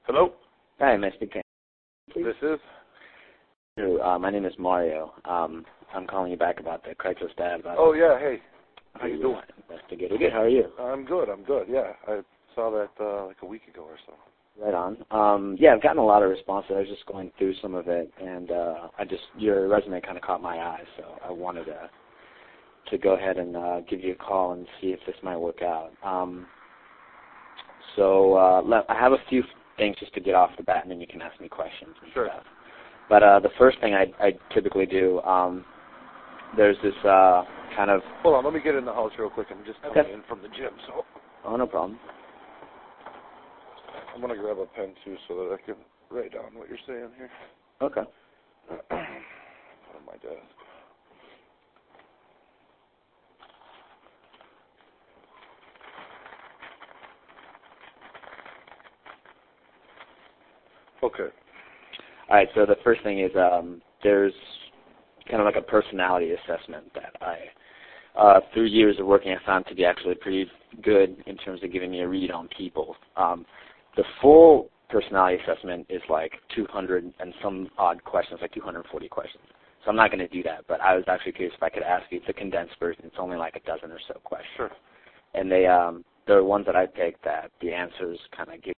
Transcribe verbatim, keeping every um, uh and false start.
Hello? Hi, may I speak to you? This is? Uh, my name is Mario. Um, I'm calling you back about the Craigslist ad. About oh, yeah, hey. How you doing? Investigator. Good, how are you? I'm good, I'm good, yeah. I saw that uh, like a week ago or so. Right on. Um, yeah, I've gotten a lot of responses. I was just going through some of it, and uh, I just, your resume kind of caught my eye, so I wanted to, to go ahead and uh, give you a call and see if this might work out. Um, so uh, let, I have a few things just to get off the bat, and then you can ask me questions and sure. stuff. But uh, the first thing I, I typically do, um, there's this uh, kind of... Hold on, let me get in the house real quick. I'm just coming okay. in from the gym, so... Oh, no problem. I'm going to grab a pen, too, so that I can write down what you're saying here. Okay. On my desk. Okay. All right, so the first thing is um, there's kind of like a personality assessment that I, uh, through years of working, I found to be actually pretty good in terms of giving me a read on people. Um, the full personality assessment is like two hundred and some odd questions, like two hundred forty questions. So I'm not going to do that, but I was actually curious if I could ask you. It's a condensed version. It's only like a dozen or so questions. Sure. And they, um, there are ones that I picked that the answers kind of give